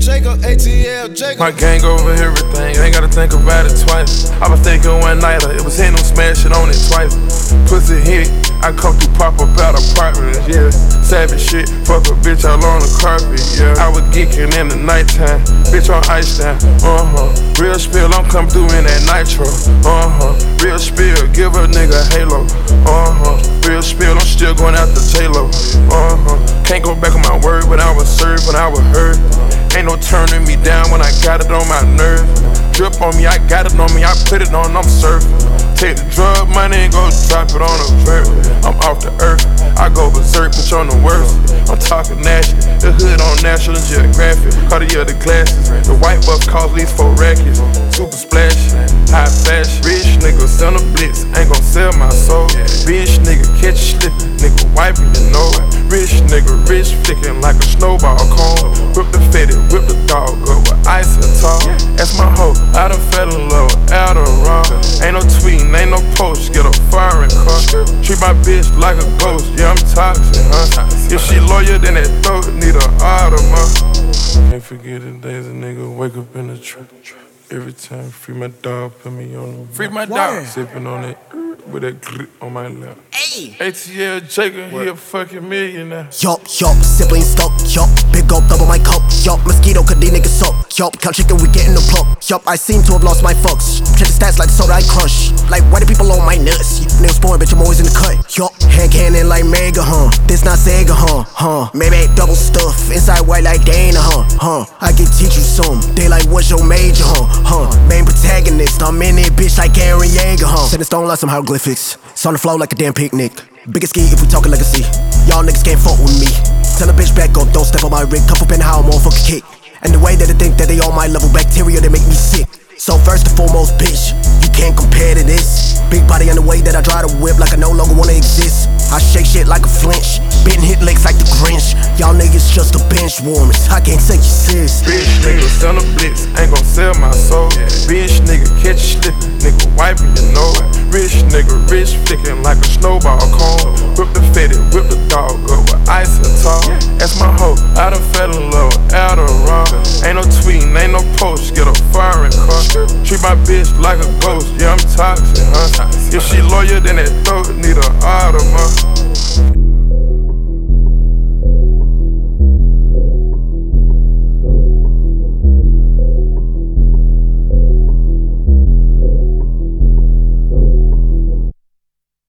Jacob, ATL Jacob. My gang over everything, ain't gotta think about it twice. I was thinking one nighter, it was hitting them, smashing on it twice. Pussy hit, I come through pop up out apartments, yeah. Savage shit, fuck a bitch all on the carpet, yeah. I was geeking in the nighttime, bitch on ice down, Real spill, I'm come through in that nitro, Real spill, give a nigga a halo, Real spill, I'm still going after J-Lo, Can't go back on my word, but I was served when I was hurt. Ain't no turning me down when I got it on my nerves. Drip on me, I got it on me, I put it on, I'm surfing. Take the drug money and go drop it on a vert. I'm off the earth, I go berserk, bitch on the worst. I'm talking national, the hood on National Geographic. Cartier the glasses, the white buff cost these 4 rackets. Super splash, high fashion. Rich nigga, sell a blitz, ain't gon' sell my soul. Bitch nigga, catch you slippin', nigga wiping your nose. Rich nigga, rich flicking like a snowball cone. Whip the fetty, whip the dog up with ice and tall. That's my hoe, I done fell in love with Adderall. Ain't no tweeting, ain't no post, get a foreign car. Treat my bitch like a ghost, yeah I'm toxic, huh? If she loyal, then that throat need an Audemars. Can't forget the days a nigga wake up in the trap. Every time, free my dog, put me on the Free my dog. Sipping on it with that grip on my lap. Hey. ATL Jacob, he a fucking millionaire. Yup, siblings stuck, yup. Big up, double my cup, yup. Mosquito, cause these niggas suck, yup. Count chicken, we getting the plug, yup. I seem to have lost my fucks. Check the stats like the soda I crush. Like, why do people on my nuts? Niggas born, bitch, I'm always in the cut, yup. Hand cannon like Mega, This not Sega, Maybe double stuff, inside white like Dana, I can teach you some. They like, what's your major, Main protagonist, I'm in it, bitch, like Aaron Yeager, Set in stone like some hieroglyphics. It's on the floor like a damn picnic. Biggest ski if we talkin' legacy. Y'all niggas can't fuck with me. Tell a bitch back up, don't step on my rig. Cuff up in how I'm on fucking kick. And the way that they think that they on my level, bacteria, they make me sick. So first and foremost, bitch, you can't compare to this. Big body on the way that I drive the whip like I no longer wanna exist. I shake shit like a flinch, been hit licks like the Grinch. Y'all niggas just a bench warmers, I can't take you serious. Bitch nigga, sell a blitz, ain't gon' sell my soul. Bitch nigga, catch you slippin', nigga wiping your nose. Rich nigga, rich flicking like a snowball cone. Whip the fetty, whip the dog up with ice and tall. That's my hoe, I done fell in love with Adderall. Ain't no tweeting, ain't no post, get a foreign car. Treat my bitch like a ghost, yeah I'm toxic, huh? If she loyal, then that throat need an Audemars.